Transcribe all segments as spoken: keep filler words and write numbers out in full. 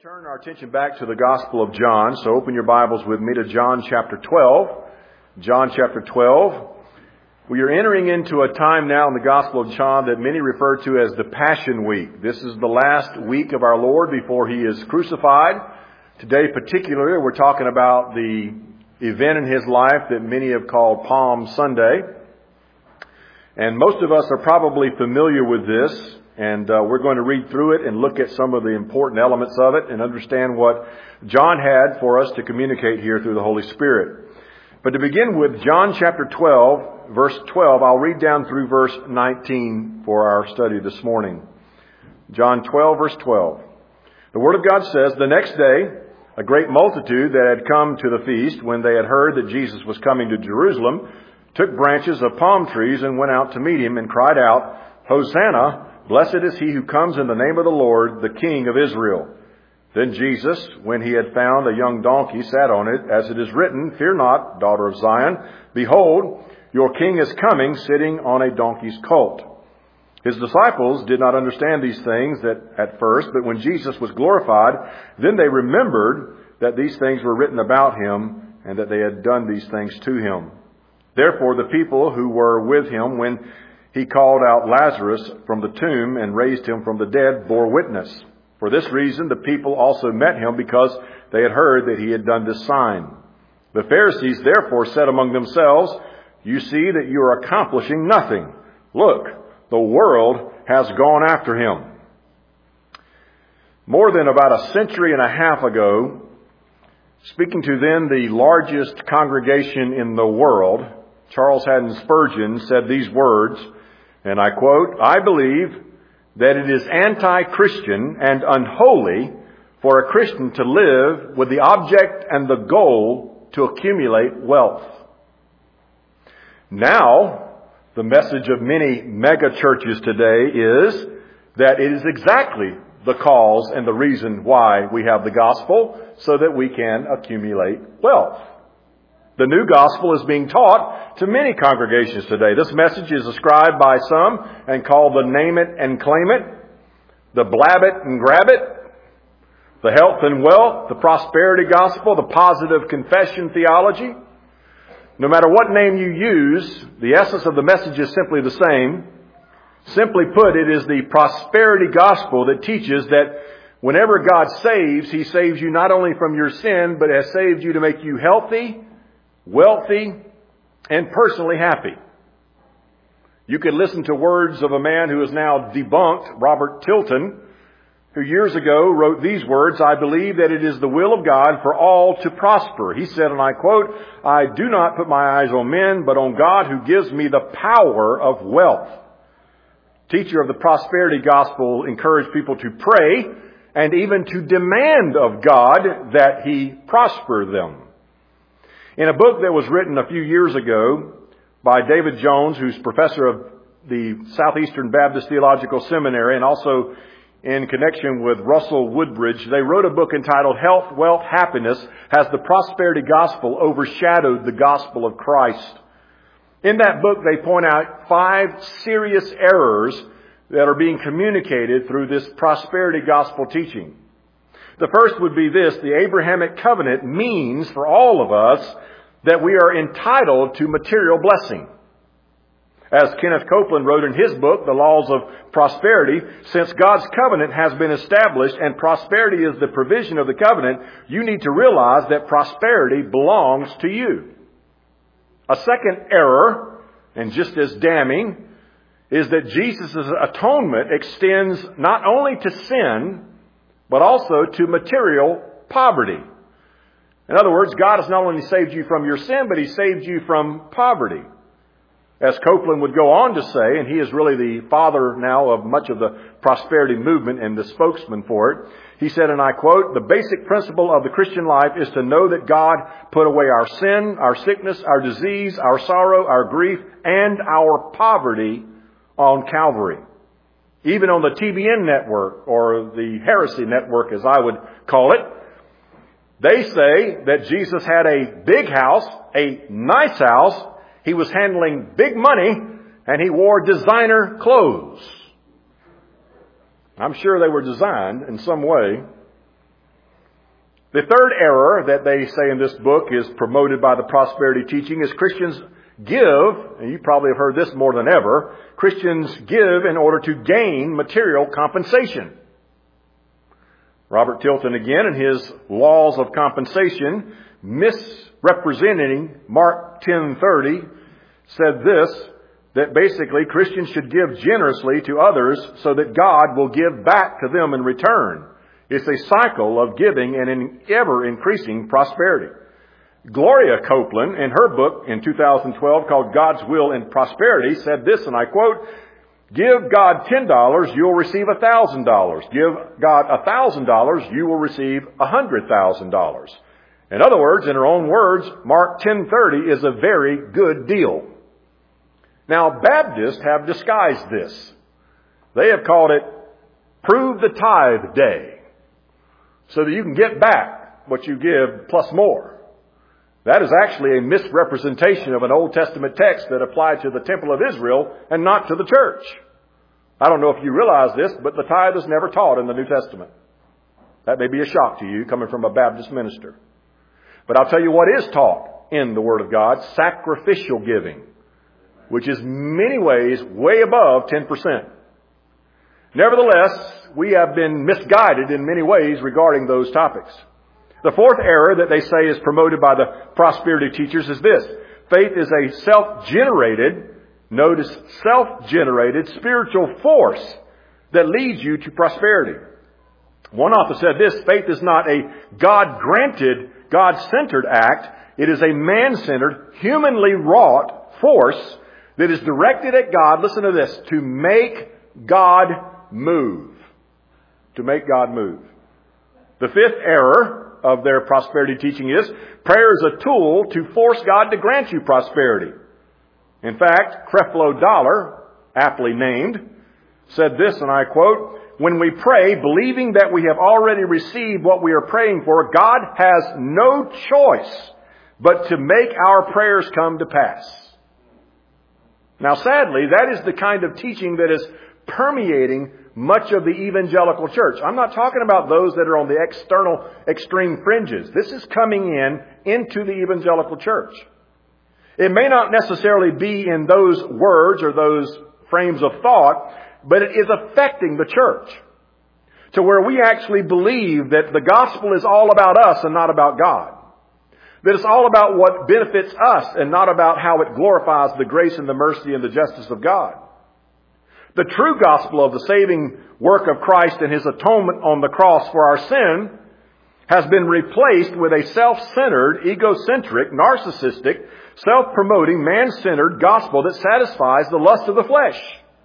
Turn our attention back to the Gospel of John. So open your Bibles with me to John chapter twelve. John chapter twelve. We are entering into a time now in the Gospel of John that many refer to as the Passion Week. This is the last week of our Lord before He is crucified. Today particularly we're talking about the event in His life that many have called Palm Sunday. And most of us are probably familiar with this. And uh, we're going to read through it and look at some of the important elements of it and understand what John had for us to communicate here through the Holy Spirit. But to begin with, John chapter twelve, verse twelve, I'll read down through verse nineteen for our study this morning. John twelve, verse twelve. The Word of God says, "The next day, a great multitude that had come to the feast, when they had heard that Jesus was coming to Jerusalem, took branches of palm trees and went out to meet Him and cried out, 'Hosanna! Blessed is he who comes in the name of the Lord, the King of Israel.' Then Jesus, when he had found a young donkey, sat on it, as it is written, 'Fear not, daughter of Zion. Behold, your king is coming, sitting on a donkey's colt.' His disciples did not understand these things that at first, but when Jesus was glorified, then they remembered that these things were written about him, and that they had done these things to him. Therefore the people who were with him when He called out Lazarus from the tomb and raised him from the dead, bore witness. For this reason, the people also met him, because they had heard that he had done this sign. The Pharisees therefore said among themselves, 'You see that you are accomplishing nothing. Look, the world has gone after him.'" More than about a century and a half ago, speaking to then the largest congregation in the world, Charles Haddon Spurgeon said these words, and I quote, "I believe that it is anti-Christian and unholy for a Christian to live with the object and the goal to accumulate wealth." Now, the message of many mega churches today is that it is exactly the cause and the reason why we have the gospel, so that we can accumulate wealth. The new gospel is being taught to many congregations today. This message is ascribed by some and called the name it and claim it, the blab it and grab it, the health and wealth, the prosperity gospel, the positive confession theology. No matter what name you use, the essence of the message is simply the same. Simply put, it is the prosperity gospel that teaches that whenever God saves, He saves you not only from your sin, but has saved you to make you healthy, wealthy, and personally happy. You could listen to words of a man who is now debunked, Robert Tilton, who years ago wrote these words, "I believe that it is the will of God for all to prosper." He said, and I quote, "I do not put my eyes on men, but on God who gives me the power of wealth." Teacher of the prosperity gospel encouraged people to pray and even to demand of God that He prosper them. In a book that was written a few years ago by David Jones, who's professor of the Southeastern Baptist Theological Seminary, and also in connection with Russell Woodbridge, they wrote a book entitled "Health, Wealth, Happiness: Has the Prosperity Gospel Overshadowed the Gospel of Christ?" In that book, they point out five serious errors that are being communicated through this prosperity gospel teaching. The first would be this: the Abrahamic covenant means for all of us that we are entitled to material blessing. As Kenneth Copeland wrote in his book, The Laws of Prosperity, since God's covenant has been established and prosperity is the provision of the covenant, you need to realize that prosperity belongs to you. A second error, and just as damning, is that Jesus' atonement extends not only to sin, but also to material poverty. In other words, God has not only saved you from your sin, but He saved you from poverty. As Copeland would go on to say, and he is really the father now of much of the prosperity movement and the spokesman for it, he said, and I quote, "The basic principle of the Christian life is to know that God put away our sin, our sickness, our disease, our sorrow, our grief, and our poverty on Calvary." Even on the T B N network, or the heresy network as I would call it, they say that Jesus had a big house, a nice house, He was handling big money, and He wore designer clothes. I'm sure they were designed in some way. The third error that they say in this book is promoted by the prosperity teaching is Christians give, and you probably have heard this more than ever, Christians give in order to gain material compensation. Robert Tilton again in his Laws of Compensation, misrepresenting Mark ten thirty, said this, that basically Christians should give generously to others so that God will give back to them in return. It's a cycle of giving and in ever-increasing prosperity. Gloria Copeland, in her book in two thousand twelve called God's Will in Prosperity, said this, and I quote, "Give God ten dollars, you'll receive one thousand dollars. Give God one thousand dollars, you will receive one hundred thousand dollars. In other words, in her own words, Mark ten thirty is a very good deal. Now, Baptists have disguised this. They have called it Prove the Tithe Day, so that you can get back what you give plus more. That is actually a misrepresentation of an Old Testament text that applied to the temple of Israel and not to the church. I don't know if you realize this, but the tithe is never taught in the New Testament. That may be a shock to you coming from a Baptist minister. But I'll tell you what is taught in the Word of God, sacrificial giving, which is many ways way above ten percent. Nevertheless, we have been misguided in many ways regarding those topics. The fourth error that they say is promoted by the prosperity teachers is this. Faith is a self-generated, notice self-generated spiritual force that leads you to prosperity. One author said this, faith is not a God-granted, God-centered act. It is a man-centered, humanly wrought force that is directed at God, listen to this, to make God move. To make God move. The fifth error of their prosperity teaching is prayer is a tool to force God to grant you prosperity. In fact, Creflo Dollar, aptly named, said this, and I quote, "When we pray, believing that we have already received what we are praying for, God has no choice but to make our prayers come to pass." Now, sadly, that is the kind of teaching that is permeating much of the evangelical church. I'm not talking about those that are on the external extreme fringes. This is coming in into the evangelical church. It may not necessarily be in those words or those frames of thought, but it is affecting the church to where we actually believe that the gospel is all about us and not about God. That it's all about what benefits us and not about how it glorifies the grace and the mercy and the justice of God. The true gospel of the saving work of Christ and His atonement on the cross for our sin has been replaced with a self-centered, egocentric, narcissistic, self-promoting, man-centered gospel that satisfies the lust of the flesh.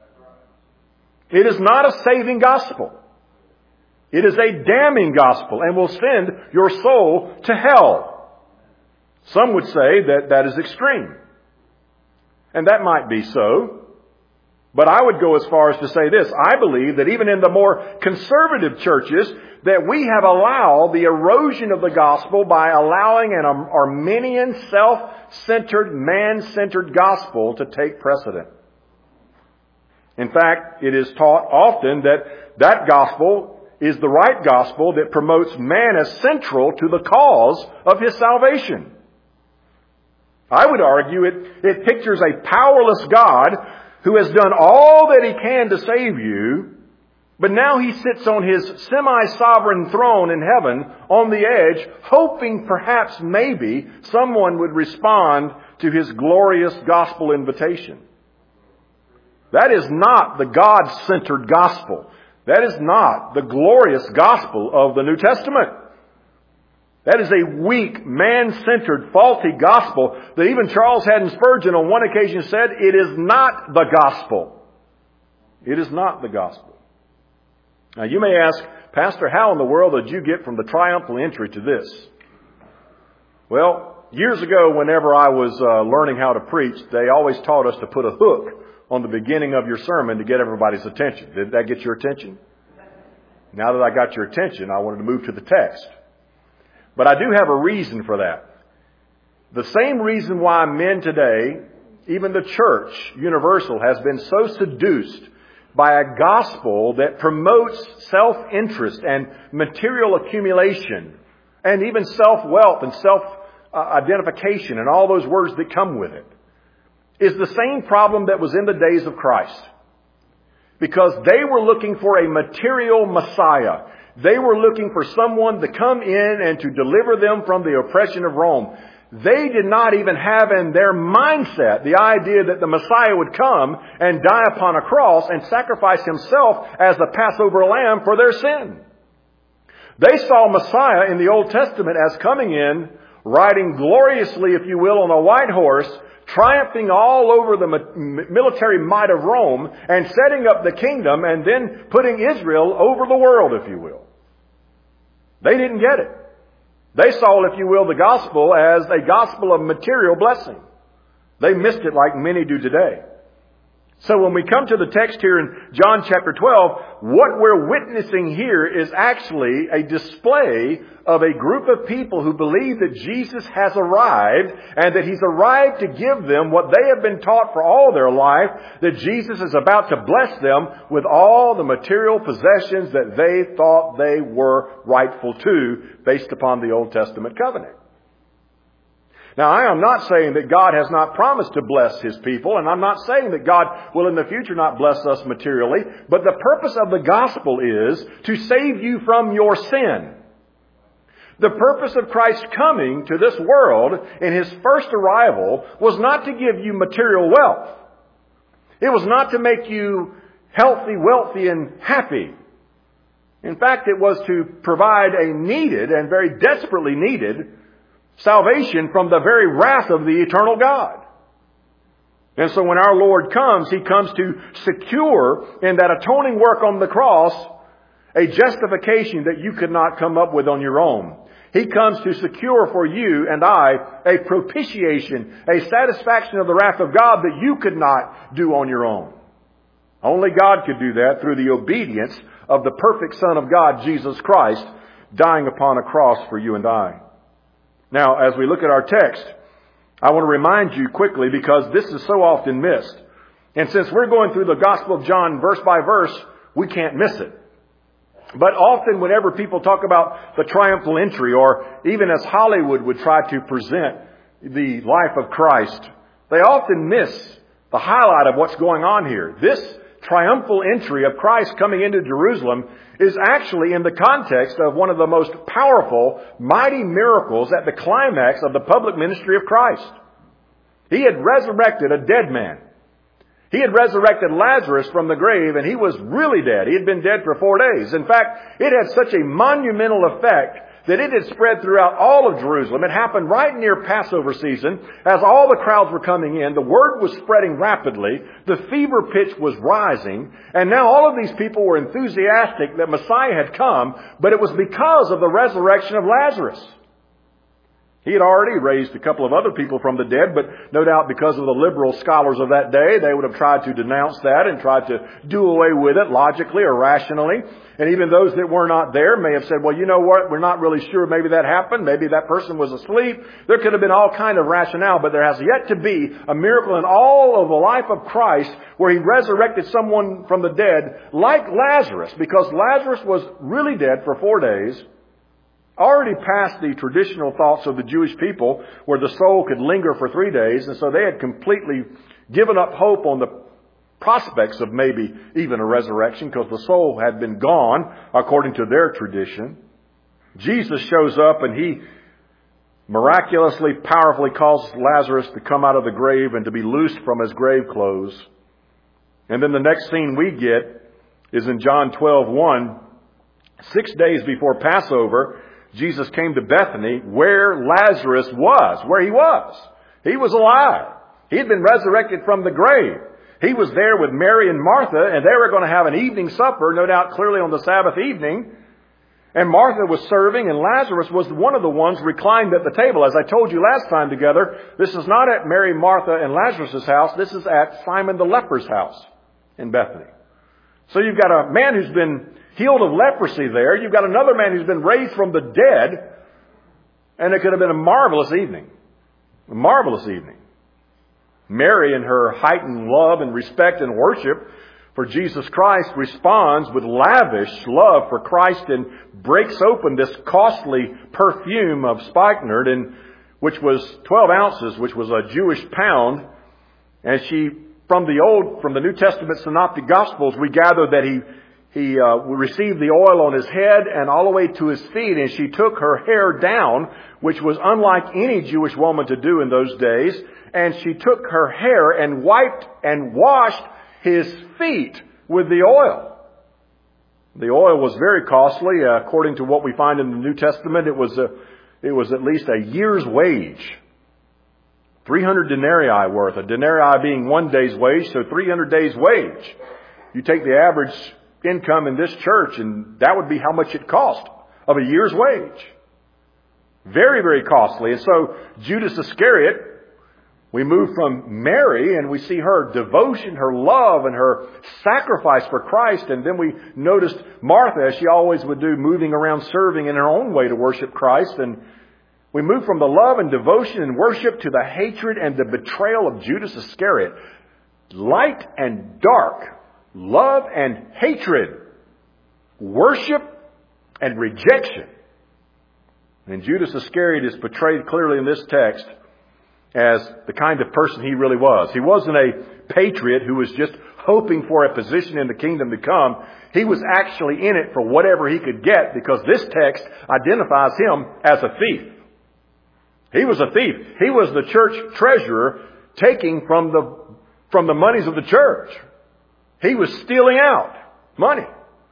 It is not a saving gospel. It is a damning gospel and will send your soul to hell. Some would say that that is extreme. And that might be so. But I would go as far as to say this. I believe that even in the more conservative churches, that we have allowed the erosion of the gospel by allowing an Arminian, self-centered, man-centered gospel to take precedent. In fact, it is taught often that that gospel is the right gospel that promotes man as central to the cause of his salvation. I would argue it, it pictures a powerless God who has done all that He can to save you, but now He sits on His semi-sovereign throne in heaven on the edge, hoping perhaps maybe someone would respond to His glorious gospel invitation. That is not the God-centered gospel. That is not the glorious gospel of the New Testament. That is a weak, man-centered, faulty gospel that even Charles Haddon Spurgeon on one occasion said, it is not the gospel. It is not the gospel. Now you may ask, Pastor, how in the world did you get from the triumphal entry to this? Well, years ago, whenever I was uh, learning how to preach, they always taught us to put a hook on the beginning of your sermon to get everybody's attention. Did that get your attention? Now that I got your attention, I wanted to move to the text. But I do have a reason for that. The same reason why men today, even the church, universal, has been so seduced by a gospel that promotes self-interest and material accumulation and even self-wealth and self-identification and all those words that come with it, is the same problem that was in the days of Christ. Because they were looking for a material Messiah. They were looking for someone to come in and to deliver them from the oppression of Rome. They did not even have in their mindset the idea that the Messiah would come and die upon a cross and sacrifice himself as the Passover lamb for their sin. They saw Messiah in the Old Testament as coming in, riding gloriously, if you will, on a white horse, triumphing all over the military might of Rome and setting up the kingdom and then putting Israel over the world, if you will. They didn't get it. They saw, if you will, the gospel as a gospel of material blessing. They missed it like many do today. So when we come to the text here in John chapter twelve, what we're witnessing here is actually a display of a group of people who believe that Jesus has arrived and that He's arrived to give them what they have been taught for all their life, that Jesus is about to bless them with all the material possessions that they thought they were rightful to based upon the Old Testament covenant. Now, I am not saying that God has not promised to bless His people, and I'm not saying that God will in the future not bless us materially, but the purpose of the gospel is to save you from your sin. The purpose of Christ coming to this world in His first arrival was not to give you material wealth. It was not to make you healthy, wealthy, and happy. In fact, it was to provide a needed and very desperately needed salvation from the very wrath of the eternal God. And so when our Lord comes, He comes to secure in that atoning work on the cross a justification that you could not come up with on your own. He comes to secure for you and I a propitiation, a satisfaction of the wrath of God that you could not do on your own. Only God could do that through the obedience of the perfect Son of God, Jesus Christ, dying upon a cross for you and I. Now, as we look at our text, I want to remind you quickly, because this is so often missed. And since we're going through the Gospel of John verse by verse, we can't miss it. But often whenever people talk about the triumphal entry, or even as Hollywood would try to present the life of Christ, they often miss the highlight of what's going on here. This triumphal entry of Christ coming into Jerusalem is actually in the context of one of the most powerful, mighty miracles at the climax of the public ministry of Christ. He had resurrected a dead man. He had resurrected Lazarus from the grave, and he was really dead. He had been dead for four days. In fact, it had such a monumental effect that it had spread throughout all of Jerusalem. It happened right near Passover season. As all the crowds were coming in, the word was spreading rapidly. The fever pitch was rising. And now all of these people were enthusiastic that Messiah had come, but it was because of the resurrection of Lazarus. He had already raised a couple of other people from the dead, but no doubt because of the liberal scholars of that day, they would have tried to denounce that and tried to do away with it logically or rationally. And even those that were not there may have said, well, you know what, we're not really sure maybe that happened. Maybe that person was asleep. There could have been all kind of rationale, but there has yet to be a miracle in all of the life of Christ where He resurrected someone from the dead like Lazarus, because Lazarus was really dead for four days. Already past the traditional thoughts of the Jewish people where the soul could linger for three days. And so they had completely given up hope on the prospects of maybe even a resurrection, because the soul had been gone according to their tradition. Jesus shows up and He miraculously, powerfully causes Lazarus to come out of the grave and to be loosed from his grave clothes. And then the next scene we get is in John twelve one. Six days before Passover, Jesus came to Bethany where Lazarus was, where he was. He was alive. He had been resurrected from the grave. He was there with Mary and Martha, and they were going to have an evening supper, no doubt clearly on the Sabbath evening. And Martha was serving, and Lazarus was one of the ones reclined at the table. As I told you last time together, this is not at Mary, Martha, and Lazarus' house. This is at Simon the leper's house in Bethany. So you've got a man who's been healed of leprosy there. You've got another man who's been raised from the dead. And it could have been a marvelous evening. A marvelous evening. Mary, in her heightened love and respect and worship for Jesus Christ, responds with lavish love for Christ and breaks open this costly perfume of spikenard, and which was twelve ounces, which was a Jewish pound. And she, from the Old, from the New Testament Synoptic Gospels, we gather that he he uh, received the oil on his head and all the way to his feet, and she took her hair down, which was unlike any Jewish woman to do in those days, and she took her hair and wiped and washed his feet with the oil. The oil was very costly. Uh, according to what we find in the New Testament, it was a, it was at least a year's wage. three hundred denarii worth. A denarii being one day's wage, so three hundred days' wage. You take the average income in this church, and that would be how much it cost of a year's wage. Very, very costly. And so Judas Iscariot, we move from Mary and we see her devotion, her love, and her sacrifice for Christ. And then we noticed Martha, as she always would do, moving around serving in her own way to worship Christ. And we move from the love and devotion and worship to the hatred and the betrayal of Judas Iscariot. Light and dark. Love and hatred. Worship and rejection. And Judas Iscariot is portrayed clearly in this text as the kind of person he really was. He wasn't a patriot who was just hoping for a position in the kingdom to come. He was actually in it for whatever he could get, because this text identifies him as a thief. He was a thief. He was the church treasurer, taking from the, from the monies of the church. He was stealing out money.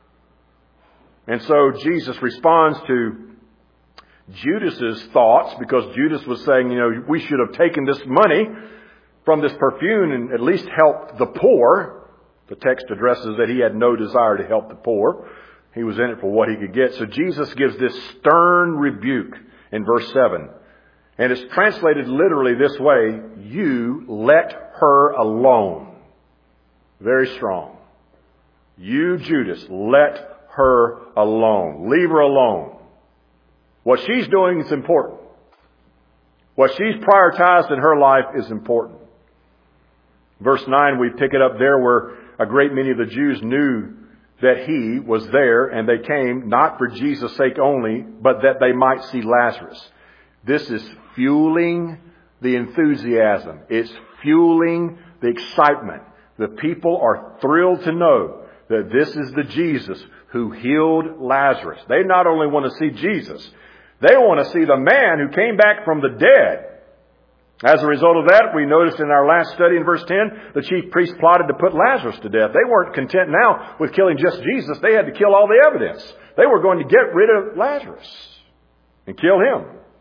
And so Jesus responds to Judas's thoughts, because Judas was saying, you know, we should have taken this money from this perfume and at least helped the poor. The text addresses that he had no desire to help the poor. He was in it for what he could get. So Jesus gives this stern rebuke in verse seven. And it's translated literally this way: you let her alone. Very strong. You, Judas, let her alone. Leave her alone. What she's doing is important. What she's prioritized in her life is important. Verse nine, we pick it up there where a great many of the Jews knew that he was there, and they came not for Jesus' sake only, but that they might see Lazarus. This is fueling the enthusiasm. It's fueling the excitement. The people are thrilled to know that this is the Jesus who healed Lazarus. They not only want to see Jesus, they want to see the man who came back from the dead. As a result of that, we noticed in our last study in verse ten, the chief priests plotted to put Lazarus to death. They weren't content now with killing just Jesus. They had to kill all the evidence. They were going to get rid of Lazarus and kill him.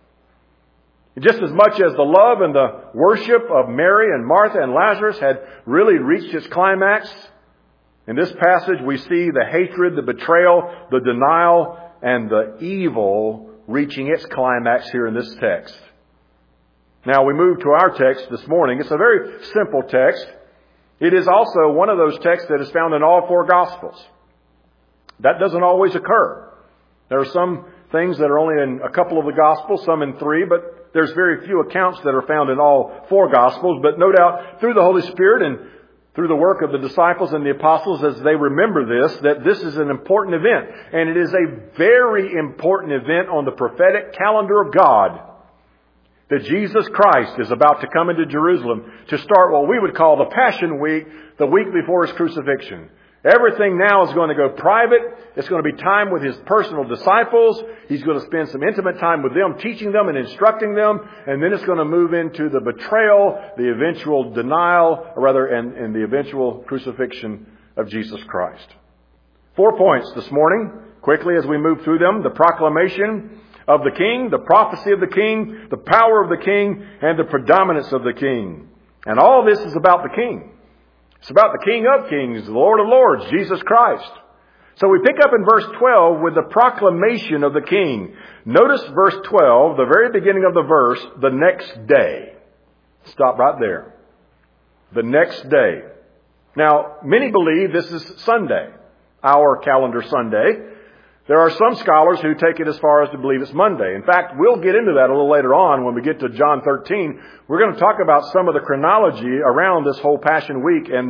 Just as much as the love and the worship of Mary and Martha and Lazarus had really reached its climax, in this passage we see the hatred, the betrayal, the denial, and the evil reaching its climax here in this text. Now we move to our text this morning. It's a very simple text. It is also one of those texts that is found in all four Gospels. That doesn't always occur. There are some things that are only in a couple of the Gospels, some in three, but there's very few accounts that are found in all four Gospels. But no doubt, through the Holy Spirit and through the work of the disciples and the apostles, as they remember this, that this is an important event. And it is a very important event on the prophetic calendar of God, that Jesus Christ is about to come into Jerusalem to start what we would call the Passion Week, the week before His crucifixion. Everything now is going to go private. It's going to be time with His personal disciples. He's going to spend some intimate time with them, teaching them and instructing them. And then it's going to move into the betrayal, the eventual denial, or rather, and, and the eventual crucifixion of Jesus Christ. Four points this morning, quickly as we move through them: the proclamation of the King, the prophecy of the King, the power of the King, and the predominance of the King. And all this is about the King. It's about the King of Kings, the Lord of Lords, Jesus Christ. So we pick up in verse twelve with the proclamation of the King. Notice verse twelve, the very beginning of the verse, the next day. Stop right there. The next day. Now, many believe this is Sunday, our calendar Sunday. There are some scholars who take it as far as to believe it's Monday. In fact, we'll get into that a little later on when we get to John thirteen. We're going to talk about some of the chronology around this whole Passion Week. And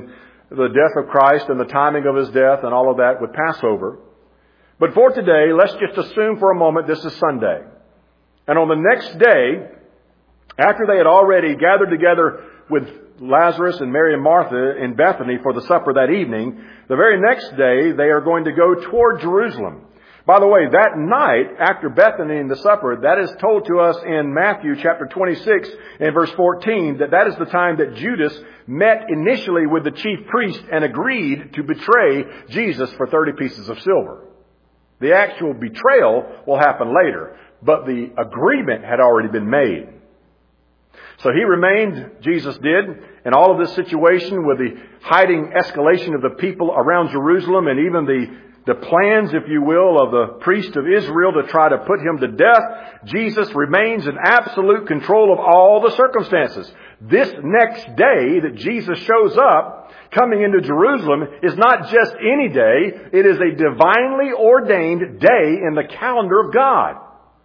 the death of Christ and the timing of His death and all of that with Passover. But for today, let's just assume for a moment this is Sunday. And on the next day, after they had already gathered together with Lazarus and Mary and Martha in Bethany for the supper that evening, the very next day they are going to go toward Jerusalem. By the way, that night after Bethany and the supper, that is told to us in Matthew chapter twenty-six and verse fourteen, that that is the time that Judas met initially with the chief priest and agreed to betray Jesus for thirty pieces of silver. The actual betrayal will happen later, but the agreement had already been made. So he remained, Jesus did, in all of this situation with the hiding escalation of the people around Jerusalem and even the The plans, if you will, of the priest of Israel to try to put him to death. Jesus remains in absolute control of all the circumstances. This next day that Jesus shows up, coming into Jerusalem, is not just any day. It is a divinely ordained day in the calendar of God.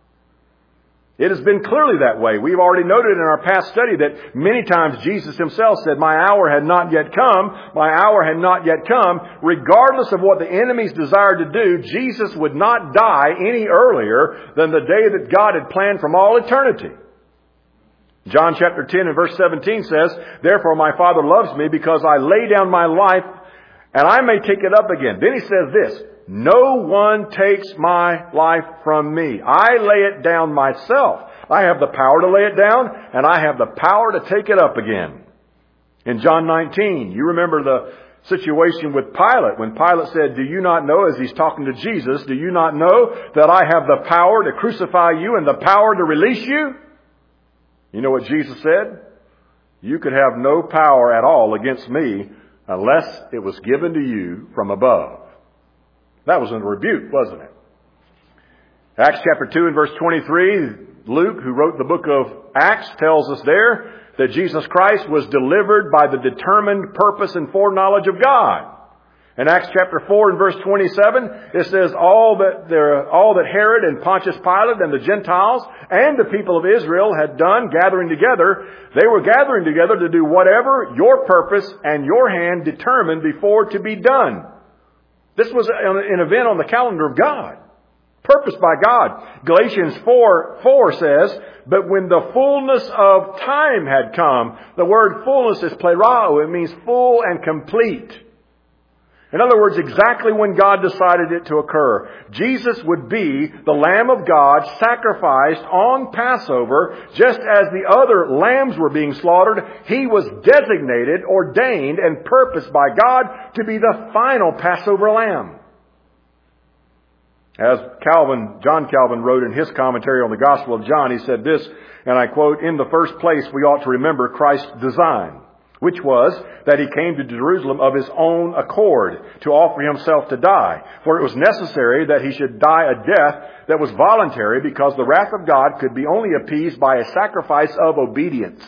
It has been clearly that way. We've already noted in our past study that many times Jesus Himself said, "My hour had not yet come. My hour had not yet come." Regardless of what the enemies desired to do, Jesus would not die any earlier than the day that God had planned from all eternity. John chapter ten and verse seventeen says, "Therefore my Father loves me because I lay down my life and I may take it up again." Then He says this, "No one takes my life from me. I lay it down myself. I have the power to lay it down, and I have the power to take it up again." In John nineteen, you remember the situation with Pilate, when Pilate said, "Do you not know," as he's talking to Jesus, "do you not know that I have the power to crucify you and the power to release you?" You know what Jesus said? "You could have no power at all against me unless it was given to you from above." That was a rebuke, wasn't it? Acts chapter two and verse twenty-three, Luke, who wrote the book of Acts, tells us there that Jesus Christ was delivered by the determined purpose and foreknowledge of God. In Acts chapter four and verse twenty-seven, it says, all that there, all that Herod and Pontius Pilate and the Gentiles and the people of Israel had done, gathering together, they were gathering together to do whatever your purpose and your hand determined before to be done. This was an event on the calendar of God, purposed by God. Galatians four four says, "But when the fullness of time had come," the word fullness is plerao. It means full and complete. In other words, exactly when God decided it to occur. Jesus would be the Lamb of God sacrificed on Passover, just as the other lambs were being slaughtered. He was designated, ordained, and purposed by God to be the final Passover lamb. As Calvin, John Calvin wrote in his commentary on the Gospel of John, he said this, and I quote, "In the first place, we ought to remember Christ's design, which was that He came to Jerusalem of His own accord to offer Himself to die. For it was necessary that He should die a death that was voluntary, because the wrath of God could be only appeased by a sacrifice of obedience."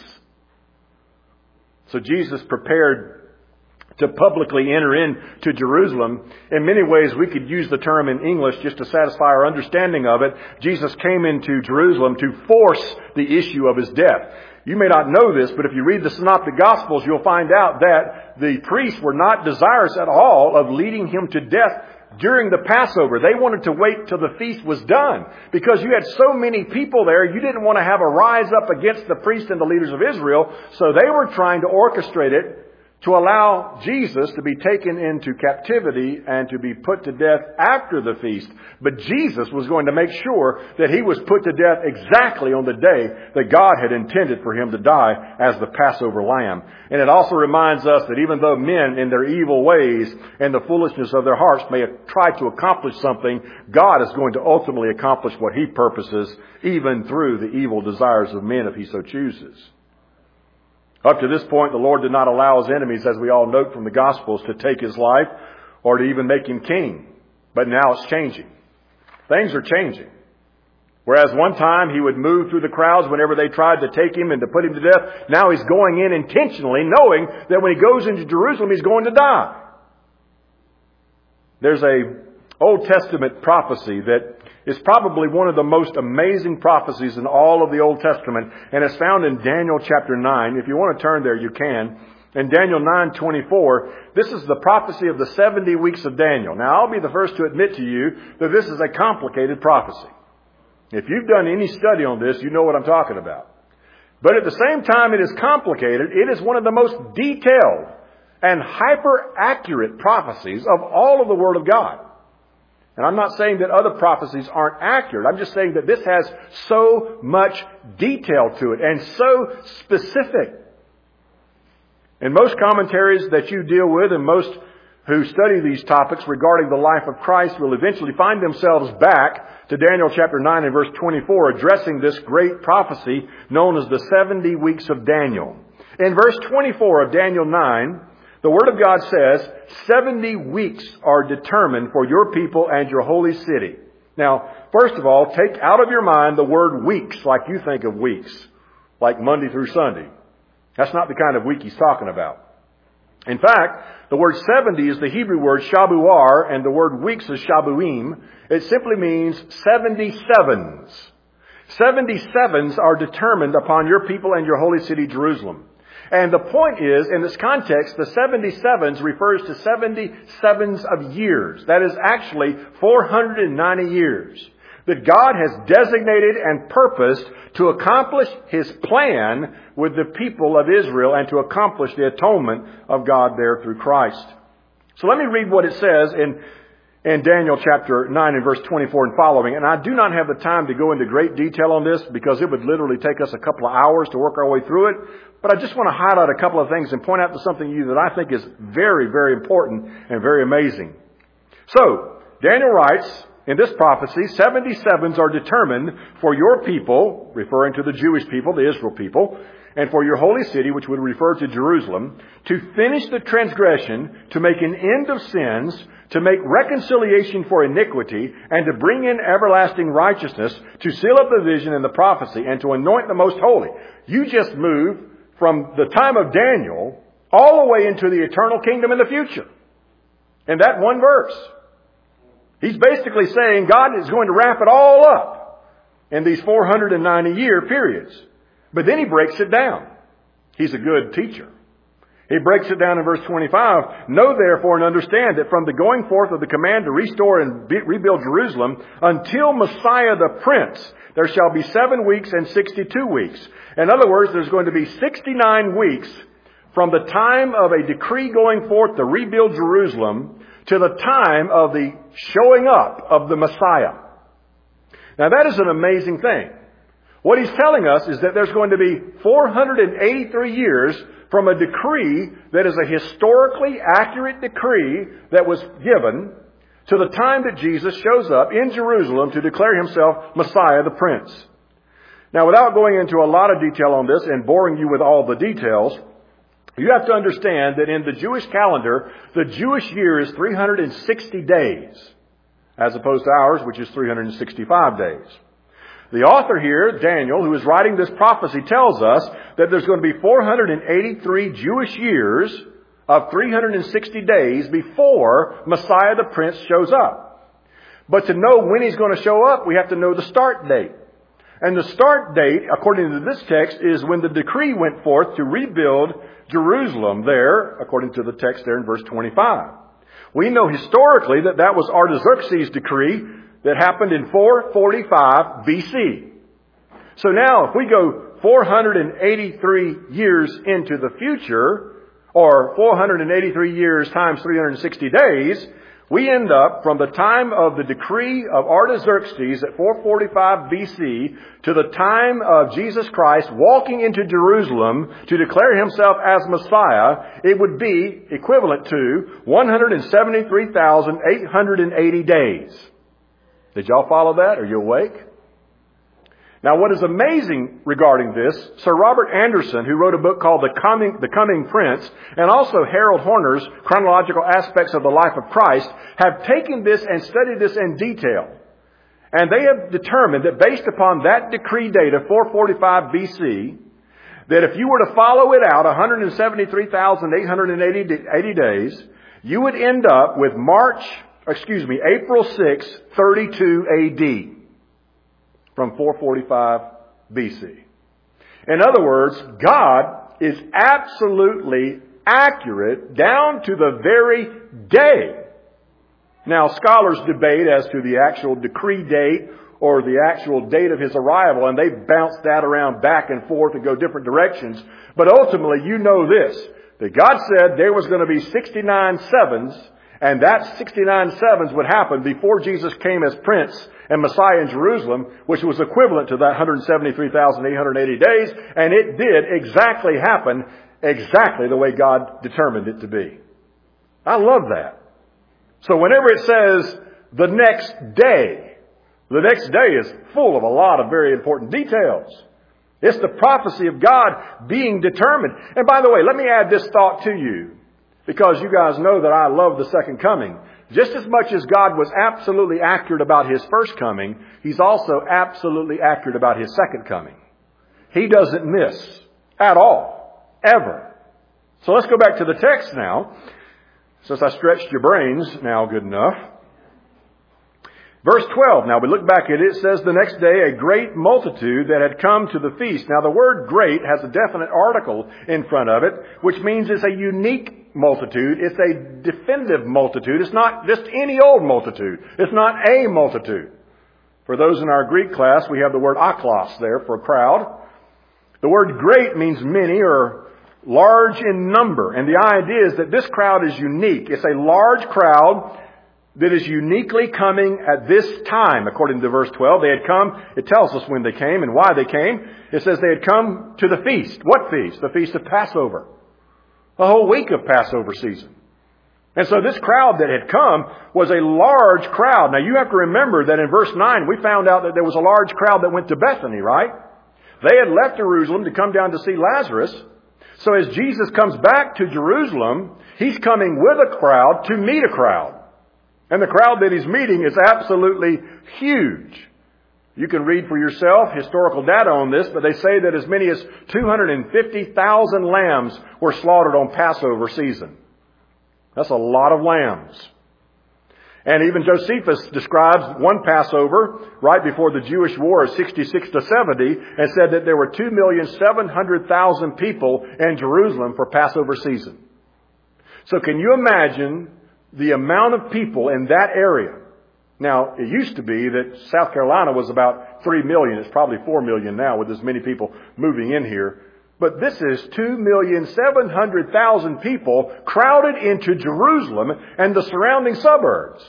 So Jesus prepared to publicly enter into Jerusalem. In many ways, we could use the term in English just to satisfy our understanding of it. Jesus came into Jerusalem to force the issue of His death. You may not know this, but if you read the Synoptic Gospels, you'll find out that the priests were not desirous at all of leading Him to death during the Passover. They wanted to wait till the feast was done. Because you had so many people there, you didn't want to have a rise up against the priests and the leaders of Israel. So they were trying to orchestrate it to allow Jesus to be taken into captivity and to be put to death after the feast. But Jesus was going to make sure that He was put to death exactly on the day that God had intended for Him to die as the Passover lamb. And it also reminds us that even though men in their evil ways and the foolishness of their hearts may have tried to accomplish something, God is going to ultimately accomplish what He purposes, even through the evil desires of men if He so chooses. Up to this point, the Lord did not allow His enemies, as we all note from the Gospels, to take His life or to even make Him king. But now it's changing. Things are changing. Whereas one time He would move through the crowds whenever they tried to take Him and to put Him to death, now He's going in intentionally, knowing that when He goes into Jerusalem, He's going to die. There's a Old Testament prophecy that is probably one of the most amazing prophecies in all of the Old Testament, and it's found in Daniel chapter nine. If you want to turn there, you can. In Daniel nine twenty-four, this is the prophecy of the seventy weeks of Daniel. Now, I'll be the first to admit to you that this is a complicated prophecy. If you've done any study on this, you know what I'm talking about. But at the same time it is complicated, it is one of the most detailed and hyper-accurate prophecies of all of the Word of God. And I'm not saying that other prophecies aren't accurate. I'm just saying that this has so much detail to it and so specific. And most commentaries that you deal with and most who study these topics regarding the life of Christ will eventually find themselves back to Daniel chapter nine and verse twenty-four, addressing this great prophecy known as the seventy weeks of Daniel. In verse twenty-four of Daniel nine, the Word of God says, seventy weeks are determined for your people and your holy city. Now, first of all, take out of your mind the word weeks like you think of weeks, like Monday through Sunday. That's not the kind of week he's talking about. In fact, the word seventy is the Hebrew word shabuar, and the word weeks is shabuim. It simply means seventy-sevens. Seventy-sevens are determined upon your people and your holy city, Jerusalem. And the point is, in this context, the seventy-sevens refers to seventy-sevens of years. That is actually four hundred ninety years that God has designated and purposed to accomplish His plan with the people of Israel and to accomplish the atonement of God there through Christ. So let me read what it says in, in Daniel chapter nine and verse twenty-four and following. And I do not have the time to go into great detail on this because it would literally take us a couple of hours to work our way through it. But I just want to highlight a couple of things and point out to something to you that I think is very, very important and very amazing. So, Daniel writes, in this prophecy, seventy-sevens are determined for your people, referring to the Jewish people, the Israel people, and for your holy city, which would refer to Jerusalem, to finish the transgression, to make an end of sins, to make reconciliation for iniquity, and to bring in everlasting righteousness, to seal up the vision and the prophecy, and to anoint the most holy. You just move from the time of Daniel all the way into the eternal kingdom in the future. In that one verse. He's basically saying God is going to wrap it all up in these four hundred ninety year periods. But then he breaks it down. He's a good teacher. He breaks it down in verse twenty-five. Know therefore and understand that from the going forth of the command to restore and be, rebuild Jerusalem until Messiah the Prince, there shall be seven weeks and sixty-two weeks. In other words, there's going to be sixty-nine weeks from the time of a decree going forth to rebuild Jerusalem to the time of the showing up of the Messiah. Now that is an amazing thing. What he's telling us is that there's going to be four hundred eighty-three years from a decree that is a historically accurate decree that was given to the time that Jesus shows up in Jerusalem to declare himself Messiah the Prince. Now, without going into a lot of detail on this and boring you with all the details, you have to understand that in the Jewish calendar, the Jewish year is three hundred sixty days, as opposed to ours, which is three hundred sixty-five days. The author here, Daniel, who is writing this prophecy, tells us that there's going to be four hundred eighty-three Jewish years of three hundred sixty days before Messiah the Prince shows up. But to know when he's going to show up, we have to know the start date. And the start date, according to this text, is when the decree went forth to rebuild Jerusalem there, according to the text there in verse twenty-five. We know historically that that was Artaxerxes' decree that happened in four forty-five B C. So now, if we go four hundred eighty-three years into the future, or four hundred eighty-three years times three hundred sixty days, we end up from the time of the decree of Artaxerxes at four forty-five B C to the time of Jesus Christ walking into Jerusalem to declare himself as Messiah, it would be equivalent to one hundred seventy-three thousand eight hundred eighty days. Did y'all follow that? Are you awake? Now, what is amazing regarding this, Sir Robert Anderson, who wrote a book called The Coming, The Coming Prince, and also Harold Horner's Chronological Aspects of the Life of Christ, have taken this and studied this in detail. And they have determined that based upon that decree date of four forty-five B C, that if you were to follow it out one hundred seventy-three thousand eight hundred eighty days, you would end up with March, excuse me, April sixth, thirty-two A D. From four forty-five B C. In other words, God is absolutely accurate down to the very day. Now, scholars debate as to the actual decree date or the actual date of his arrival, and they bounce that around back and forth and go different directions. But ultimately, you know this, that God said there was going to be sixty-nine sevens, and that sixty-nine sevens would happen before Jesus came as Prince and Messiah in Jerusalem, which was equivalent to that one hundred seventy-three thousand eight hundred eighty days, and it did exactly happen exactly the way God determined it to be. I love that. So whenever it says the next day, the next day is full of a lot of very important details. It's the prophecy of God being determined. And by the way, let me add this thought to you, because you guys know that I love the second coming. Just as much as God was absolutely accurate about His first coming, He's also absolutely accurate about His second coming. He doesn't miss at all, ever. So let's go back to the text now, since I stretched your brains now good enough. Verse twelve, now we look back at it, it says, the next day a great multitude that had come to the feast. Now the word great has a definite article in front of it, which means it's a unique multitude. It's a definitive multitude. It's not just any old multitude. It's not a multitude. For those in our Greek class, we have the word aklos there for crowd. The word great means many or large in number. And the idea is that this crowd is unique. It's a large crowd that is uniquely coming at this time, according to verse twelve. They had come, it tells us when they came and why they came. It says they had come to the feast. What feast? The feast of Passover. A whole week of Passover season. And so this crowd that had come was a large crowd. Now you have to remember that in verse nine we found out that there was a large crowd that went to Bethany, right? They had left Jerusalem to come down to see Lazarus. So as Jesus comes back to Jerusalem, He's coming with a crowd to meet a crowd. And the crowd that He's meeting is absolutely huge. You can read for yourself historical data on this, but they say that as many as two hundred fifty thousand lambs were slaughtered on Passover season. That's a lot of lambs. And even Josephus describes one Passover right before the Jewish War of sixty-six to seventy and said that there were two million seven hundred thousand people in Jerusalem for Passover season. So can you imagine the amount of people in that area? Now, it used to be that South Carolina was about three million. It's probably four million now with as many people moving in here. But this is two million seven hundred thousand people crowded into Jerusalem and the surrounding suburbs.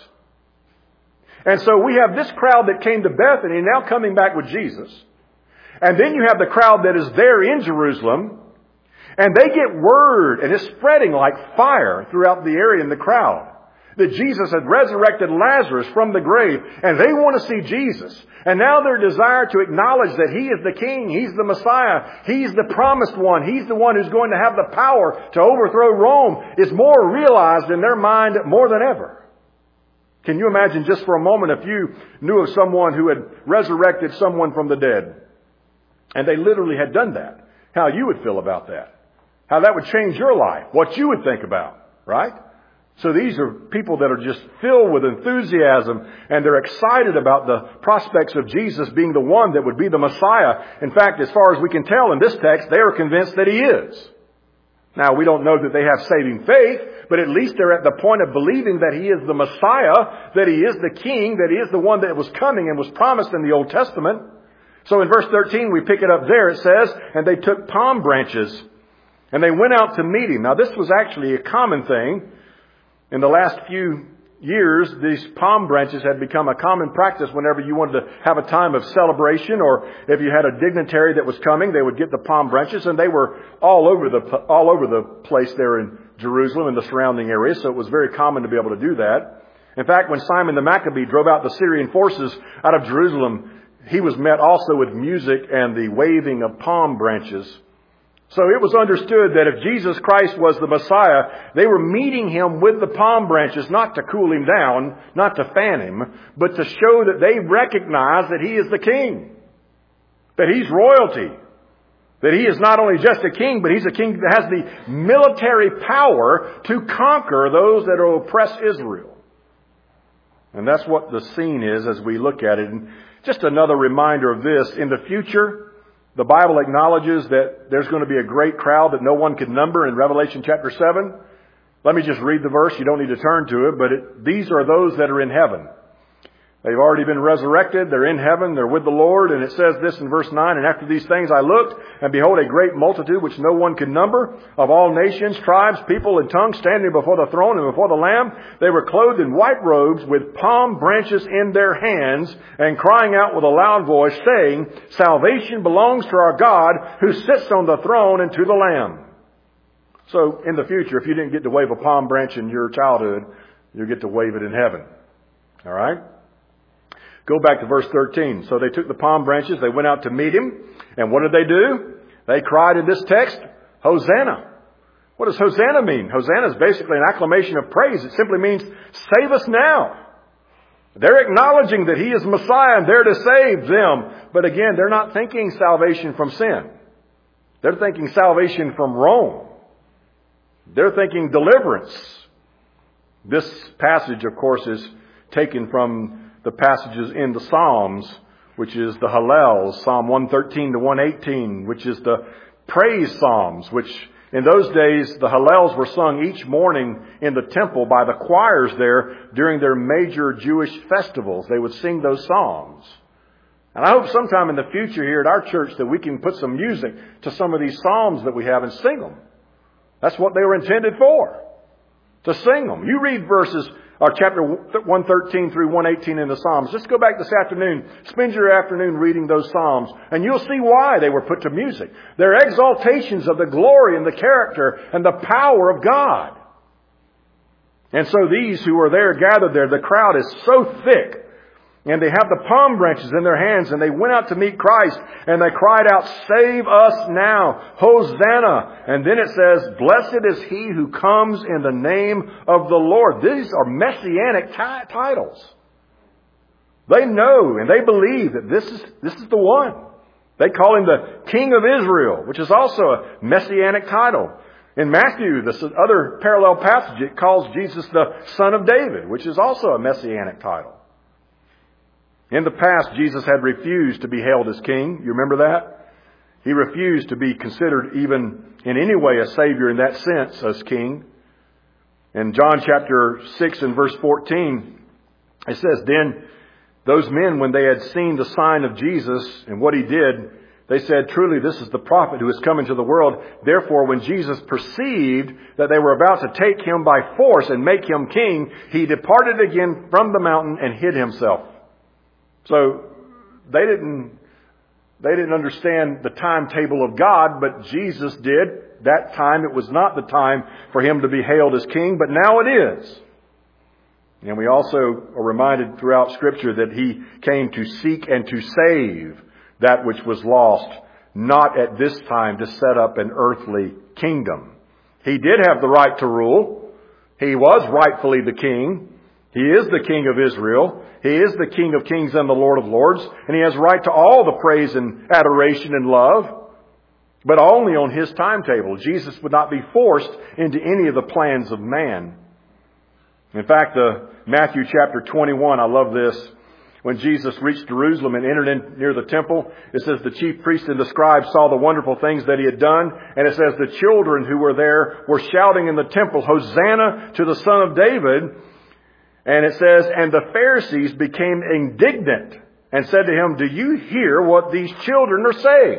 And so we have this crowd that came to Bethany now coming back with Jesus. And then you have the crowd that is there in Jerusalem. And they get word, and it's spreading like fire throughout the area in the crowd, that Jesus had resurrected Lazarus from the grave, and they want to see Jesus. And now their desire to acknowledge that He is the King, He's the Messiah, He's the promised one, He's the one who's going to have the power to overthrow Rome is more realized in their mind more than ever. Can you imagine just for a moment if you knew of someone who had resurrected someone from the dead, and they literally had done that, how you would feel about that? How that would change your life, what you would think about, right? So these are people that are just filled with enthusiasm, and they're excited about the prospects of Jesus being the one that would be the Messiah. In fact, as far as we can tell in this text, they are convinced that He is. Now, we don't know that they have saving faith, but at least they're at the point of believing that He is the Messiah, that He is the King, that He is the one that was coming and was promised in the Old Testament. So in verse thirteen, we pick it up there. It says, and they took palm branches and they went out to meet Him. Now, this was actually a common thing. In the last few years, these palm branches had become a common practice whenever you wanted to have a time of celebration, or if you had a dignitary that was coming, they would get the palm branches, and they were all over the all over the place there in Jerusalem and the surrounding area, so it was very common to be able to do that. In fact, when Simon the Maccabee drove out the Syrian forces out of Jerusalem, he was met also with music and the waving of palm branches. So it was understood that if Jesus Christ was the Messiah, they were meeting Him with the palm branches, not to cool Him down, not to fan Him, but to show that they recognize that He is the King, that He's royalty, that He is not only just a king, but He's a king that has the military power to conquer those that oppress Israel. And that's what the scene is as we look at it. And just another reminder of this, in the future, the Bible acknowledges that there's going to be a great crowd that no one can number in Revelation chapter seven. Let me just read the verse. You don't need to turn to it, but it, these are those that are in heaven. They've already been resurrected. They're in heaven. They're with the Lord. And it says this in verse nine, and after these things I looked, and behold, a great multitude which no one could number, of all nations, tribes, people, and tongues, standing before the throne and before the Lamb. They were clothed in white robes with palm branches in their hands, and crying out with a loud voice, saying, Salvation belongs to our God who sits on the throne and to the Lamb. So in the future, if you didn't get to wave a palm branch in your childhood, you'll get to wave it in heaven. All right? Go back to verse thirteen. So they took the palm branches, they went out to meet him, and what did they do? They cried in this text, Hosanna. What does Hosanna mean? Hosanna is basically an acclamation of praise. It simply means, save us now. They're acknowledging that He is Messiah and there to save them. But again, they're not thinking salvation from sin. They're thinking salvation from Rome. They're thinking deliverance. This passage, of course, is taken from the passages in the Psalms, which is the Hallels, Psalm one thirteen to one eighteen, which is the praise Psalms, which in those days the Hallels were sung each morning in the temple by the choirs there during their major Jewish festivals. They would sing those Psalms. And I hope sometime in the future here at our church that we can put some music to some of these Psalms that we have and sing them. That's what they were intended for, to sing them. You read verses or chapter one thirteen through one eighteen in the Psalms. Just go back this afternoon. Spend your afternoon reading those Psalms. And you'll see why they were put to music. They're exaltations of the glory and the character and the power of God. And so these who are there, gathered there, the crowd is so thick. And they have the palm branches in their hands, and they went out to meet Christ, and they cried out, Save us now, Hosanna. And then it says, Blessed is he who comes in the name of the Lord. These are messianic t- titles. They know and they believe that this is, this is the one. They call him the King of Israel, which is also a messianic title. In Matthew, this other parallel passage, it calls Jesus the Son of David, which is also a messianic title. In the past, Jesus had refused to be hailed as king. You remember that? He refused to be considered even in any way a Savior in that sense as king. In John chapter six and verse fourteen, it says, Then those men, when they had seen the sign of Jesus and what He did, they said, Truly, this is the prophet who has come into the world. Therefore, when Jesus perceived that they were about to take Him by force and make Him king, He departed again from the mountain and hid Himself. So they didn't, they didn't understand the timetable of God, but Jesus did. That time it was not the time for Him to be hailed as king, but now it is. And we also are reminded throughout Scripture that He came to seek and to save that which was lost, not at this time to set up an earthly kingdom. He did have the right to rule. He was rightfully the king. He is the King of Israel. He is the King of kings and the Lord of lords. And He has right to all the praise and adoration and love, but only on His timetable. Jesus would not be forced into any of the plans of man. In fact, the Matthew chapter twenty-one, I love this. When Jesus reached Jerusalem and entered in near the temple, it says the chief priests and the scribes saw the wonderful things that He had done. And it says the children who were there were shouting in the temple, Hosanna to the Son of David. And it says, and the Pharisees became indignant and said to Him, Do you hear what these children are saying?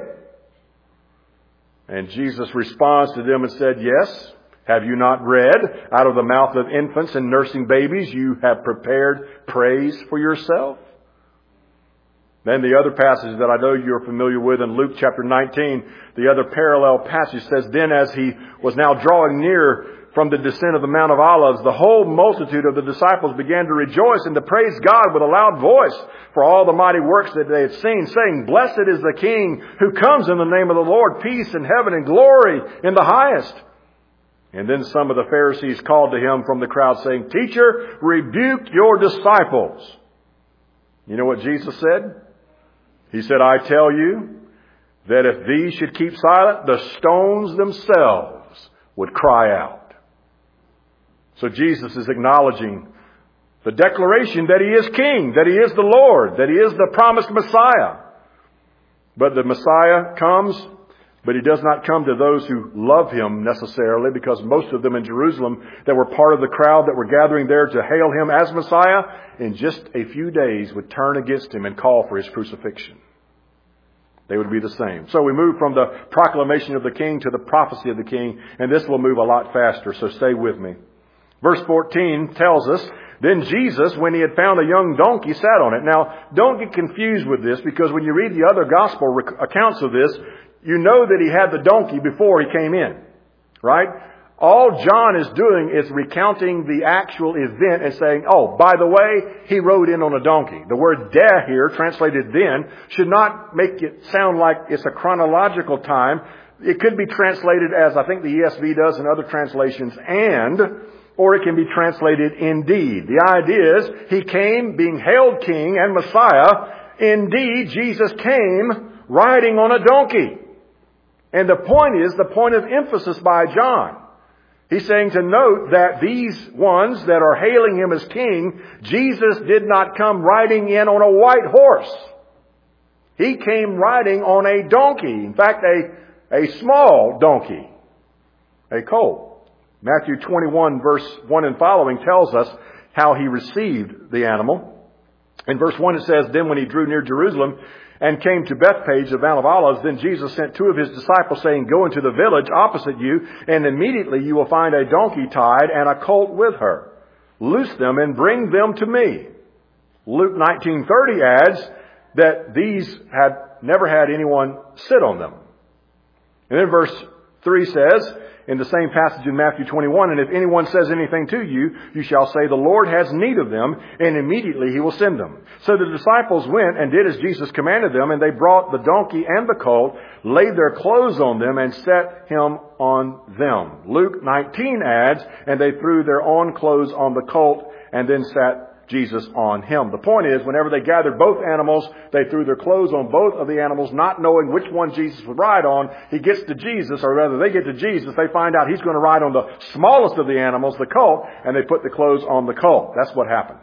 And Jesus responds to them and said, Yes. Have you not read, out of the mouth of infants and nursing babies, you have prepared praise for yourself? Then the other passage that I know you're familiar with in Luke chapter nineteen, the other parallel passage says, Then as He was now drawing near from the descent of the Mount of Olives, the whole multitude of the disciples began to rejoice and to praise God with a loud voice for all the mighty works that they had seen, saying, Blessed is the King who comes in the name of the Lord, peace in heaven and glory in the highest. And then some of the Pharisees called to Him from the crowd, saying, Teacher, rebuke your disciples. You know what Jesus said? He said, I tell you that if these should keep silent, the stones themselves would cry out. So Jesus is acknowledging the declaration that He is King, that He is the Lord, that He is the promised Messiah. But the Messiah comes, but He does not come to those who love Him necessarily, because most of them in Jerusalem that were part of the crowd that were gathering there to hail Him as Messiah, in just a few days would turn against Him and call for His crucifixion. They would be the same. So we move from the proclamation of the King to the prophecy of the King, and this will move a lot faster, so stay with me. Verse fourteen tells us, then Jesus, when He had found a young donkey, sat on it. Now, don't get confused with this, because when you read the other gospel rec- accounts of this, you know that He had the donkey before He came in. Right? All John is doing is recounting the actual event and saying, oh, by the way, He rode in on a donkey. The word "de" here, translated "then," should not make it sound like it's a chronological time. It could be translated as, I think the E S V does in other translations, and, or it can be translated "indeed." The idea is, He came being hailed King and Messiah. Indeed, Jesus came riding on a donkey. And the point is, the point of emphasis by John. He's saying to note that these ones that are hailing Him as King, Jesus did not come riding in on a white horse. He came riding on a donkey. In fact, a, a small donkey. A colt. Matthew twenty-one verse one and following tells us how He received the animal. In verse one it says, then when He drew near Jerusalem and came to Bethphage, the Mount of Olives, then Jesus sent two of His disciples, saying, go into the village opposite you, and immediately you will find a donkey tied and a colt with her. Loose them and bring them to me. Luke nineteen thirty adds that these had never had anyone sit on them. And then verse three says, in the same passage in Matthew twenty-one, and if anyone says anything to you, you shall say, the Lord has need of them, and immediately He will send them. So the disciples went and did as Jesus commanded them, and they brought the donkey and the colt, laid their clothes on them, and set Him on them. Luke nineteen adds, and they threw their own clothes on the colt, and then sat Jesus on him. The point is, whenever they gathered both animals, they threw their clothes on both of the animals, not knowing which one Jesus would ride on. He gets to Jesus, or rather they get to Jesus, they find out He's going to ride on the smallest of the animals, the colt, and they put the clothes on the colt. That's what happened.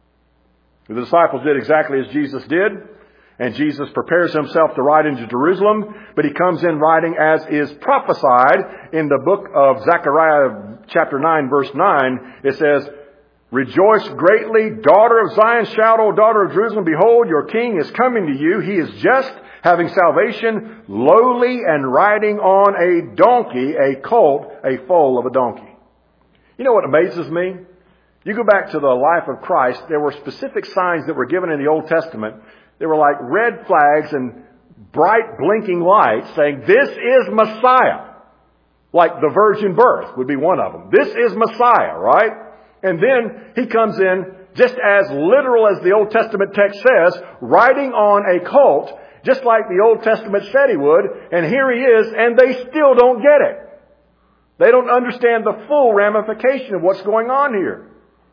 The disciples did exactly as Jesus did, and Jesus prepares Himself to ride into Jerusalem, but He comes in riding as is prophesied in the book of Zechariah chapter nine verse nine. It says, rejoice greatly, daughter of Zion. Shout, O daughter of Jerusalem. Behold, your King is coming to you. He is just, having salvation, lowly, and riding on a donkey, a colt, a foal of a donkey. You know what amazes me? You go back to the life of Christ, there were specific signs that were given in the Old Testament. They were like red flags and bright blinking lights saying, this is Messiah. Like the virgin birth would be one of them. This is Messiah, right? And then He comes in, just as literal as the Old Testament text says, riding on a colt, just like the Old Testament said He would. And here He is, and they still don't get it. They don't understand the full ramification of what's going on here.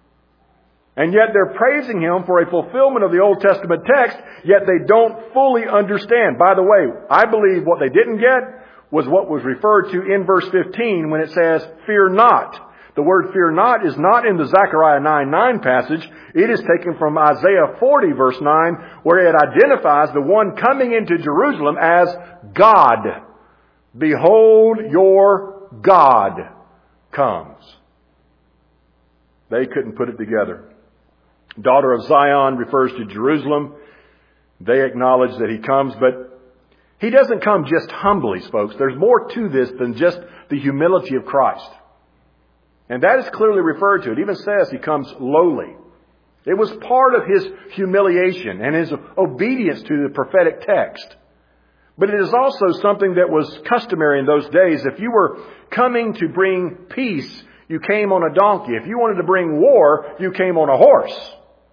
And yet they're praising Him for a fulfillment of the Old Testament text, yet they don't fully understand. By the way, I believe what they didn't get was what was referred to in verse fifteen when it says, fear not. The word fear not is not in the Zechariah nine nine passage. It is taken from Isaiah forty verse nine, where it identifies the one coming into Jerusalem as God. Behold, your God comes. They couldn't put it together. Daughter of Zion refers to Jerusalem. They acknowledge that He comes, but He doesn't come just humbly, folks. There's more to this than just the humility of Christ. And that is clearly referred to. It even says He comes lowly. It was part of His humiliation and His obedience to the prophetic text. But it is also something that was customary in those days. If you were coming to bring peace, you came on a donkey. If you wanted to bring war, you came on a horse.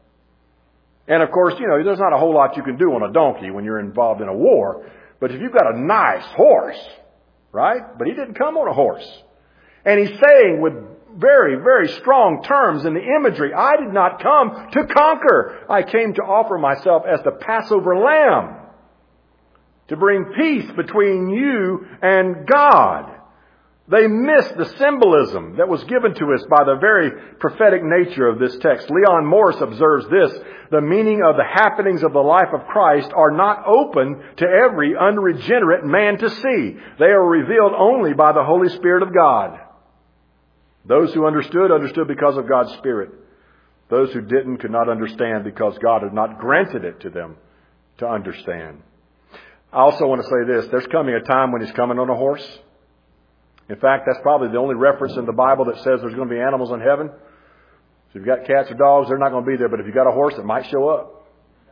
And of course, you know, there's not a whole lot you can do on a donkey when you're involved in a war. But if you've got a nice horse, right? But He didn't come on a horse. And He's saying with very, very strong terms in the imagery, I did not come to conquer. I came to offer myself as the Passover lamb, to bring peace between you and God. They missed the symbolism that was given to us by the very prophetic nature of this text. Leon Morris observes this: the meaning of the happenings of the life of Christ are not open to every unregenerate man to see. They are revealed only by the Holy Spirit of God. Those who understood, understood because of God's Spirit. Those who didn't could not understand because God had not granted it to them to understand. I also want to say this: there's coming a time when He's coming on a horse. In fact, that's probably the only reference in the Bible that says there's going to be animals in heaven. So if you've got cats or dogs, they're not going to be there. But if you've got a horse, it might show up.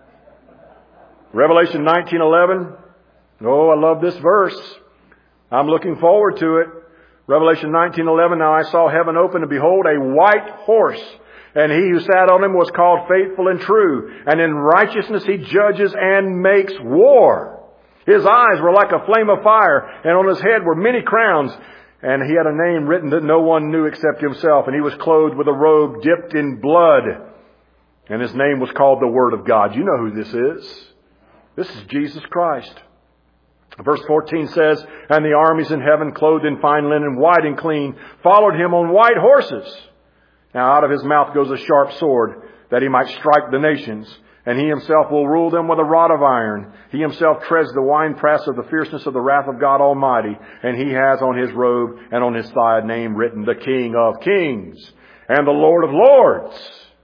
Revelation nineteen eleven. Oh, I love this verse. I'm looking forward to it. Revelation nineteen eleven. Now I saw heaven open, and behold, a white horse. And he who sat on him was called Faithful and True. And in righteousness he judges and makes war. His eyes were like a flame of fire, and on his head were many crowns. And he had a name written that no one knew except himself. And he was clothed with a robe dipped in blood. And his name was called the Word of God. You know who this is. This is Jesus Christ. Verse fourteen says, and the armies in heaven, clothed in fine linen, white and clean, followed him on white horses. Now out of his mouth goes a sharp sword, that he might strike the nations. And he himself will rule them with a rod of iron. He himself treads the winepress of the fierceness of the wrath of God Almighty. And he has on his robe and on his thigh a name written, the King of Kings and the Lord of Lords.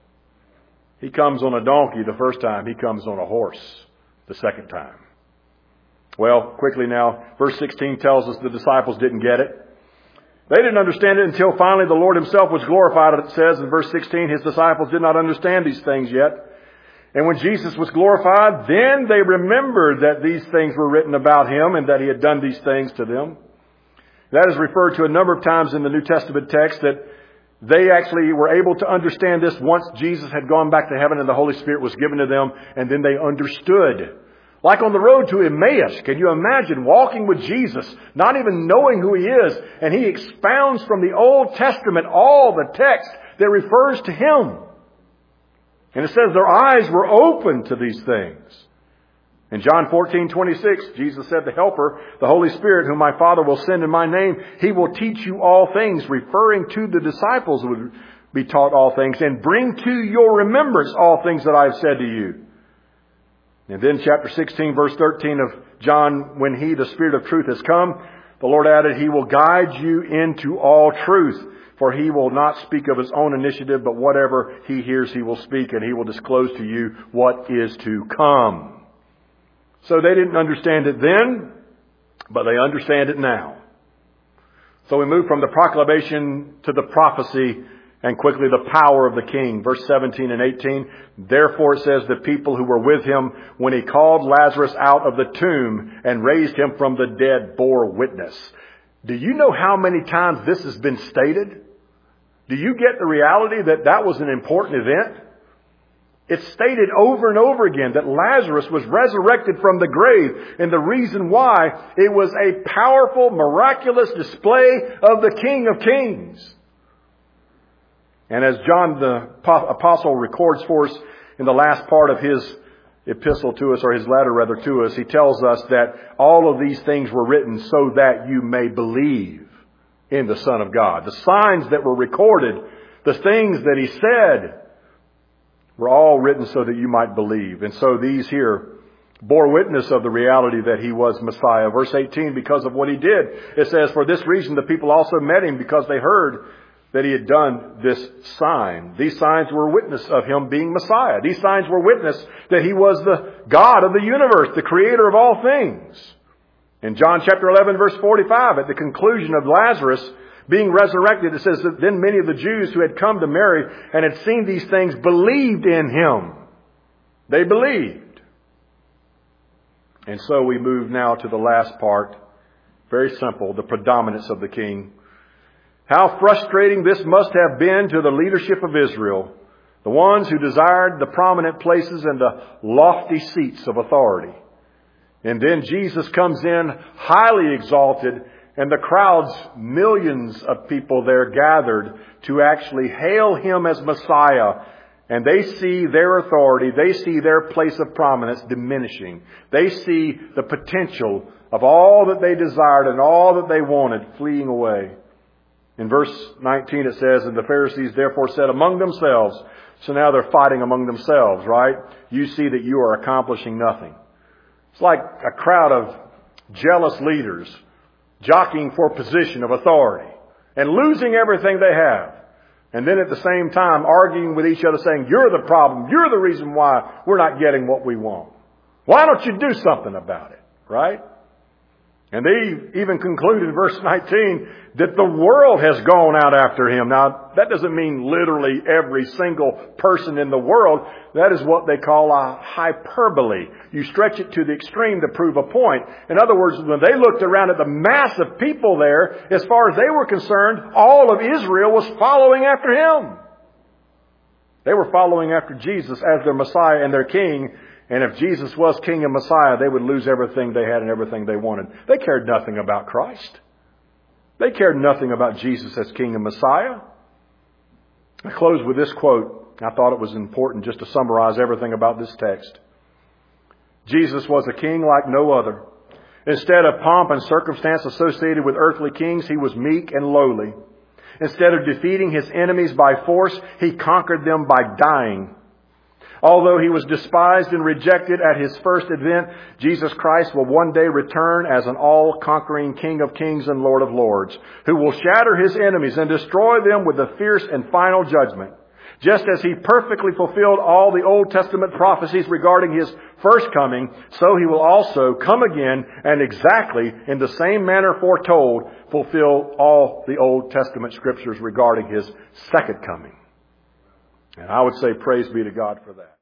He comes on a donkey the first time. He comes on a horse the second time. Well, quickly now, verse sixteen tells us the disciples didn't get it. They didn't understand it until finally the Lord himself was glorified. It says in verse sixteen, his disciples did not understand these things yet. And when Jesus was glorified, then they remembered that these things were written about him and that he had done these things to them. That is referred to a number of times in the New Testament text, that they actually were able to understand this once Jesus had gone back to heaven and the Holy Spirit was given to them, and then they understood. Like on the road to Emmaus, can you imagine walking with Jesus, not even knowing who he is, and he expounds from the Old Testament all the text that refers to him. And it says their eyes were open to these things. In John fourteen twenty-six, Jesus said, the Helper, the Holy Spirit, whom my Father will send in my name, he will teach you all things, referring to the disciples who would be taught all things, and bring to your remembrance all things that I have said to you. And then chapter sixteen, verse thirteen of John, when he, the Spirit of truth, has come, the Lord added, he will guide you into all truth. For he will not speak of his own initiative, but whatever he hears he will speak, and he will disclose to you what is to come. So they didn't understand it then, but they understand it now. So we move from the proclamation to the prophecy, and quickly the power of the King. Verse seventeen and eighteen, therefore it says, the people who were with him when he called Lazarus out of the tomb and raised him from the dead bore witness. Do you know how many times this has been stated? Do you get the reality that that was an important event? It's stated over and over again that Lazarus was resurrected from the grave. And the reason why, it was a powerful, miraculous display of the King of Kings. And as John the Apostle records for us in the last part of his epistle to us, or his letter rather to us, he tells us that all of these things were written so that you may believe in the Son of God. The signs that were recorded, the things that he said, were all written so that you might believe. And so these here bore witness of the reality that he was Messiah. Verse eighteen, because of what he did, it says, for this reason the people also met him, because they heard that he had done this sign. These signs were witness of him being Messiah. These signs were witness that he was the God of the universe, the creator of all things. In John chapter eleven, verse forty-five, at the conclusion of Lazarus being resurrected, it says that then many of the Jews who had come to Mary and had seen these things believed in him. They believed. And so we move now to the last part. Very simple, the predominance of the King. How frustrating this must have been to the leadership of Israel, the ones who desired the prominent places and the lofty seats of authority. And then Jesus comes in highly exalted, and the crowds, millions of people there gathered to actually hail him as Messiah. And they see their authority, they see their place of prominence diminishing. They see the potential of all that they desired and all that they wanted fleeing away. In verse nineteen it says, and the Pharisees therefore said among themselves, so now they're fighting among themselves, right? You see that you are accomplishing nothing. It's like a crowd of jealous leaders jockeying for position of authority and losing everything they have. And then at the same time arguing with each other saying, you're the problem. You're the reason why we're not getting what we want. Why don't you do something about it? Right? And they even conclude in verse nineteen that the world has gone out after him. Now, that doesn't mean literally every single person in the world. That is what they call a hyperbole. You stretch it to the extreme to prove a point. In other words, when they looked around at the mass of people there, as far as they were concerned, all of Israel was following after him. They were following after Jesus as their Messiah and their King. And if Jesus was King and Messiah, they would lose everything they had and everything they wanted. They cared nothing about Christ. They cared nothing about Jesus as King and Messiah. I close with this quote. I thought it was important just to summarize everything about this text. Jesus was a king like no other. Instead of pomp and circumstance associated with earthly kings, he was meek and lowly. Instead of defeating his enemies by force, he conquered them by dying. Although he was despised and rejected at his first advent, Jesus Christ will one day return as an all-conquering King of kings and Lord of lords, who will shatter his enemies and destroy them with a fierce and final judgment. Just as he perfectly fulfilled all the Old Testament prophecies regarding his first coming, so he will also come again and exactly in the same manner foretold, fulfill all the Old Testament scriptures regarding his second coming. And I would say praise be to God for that.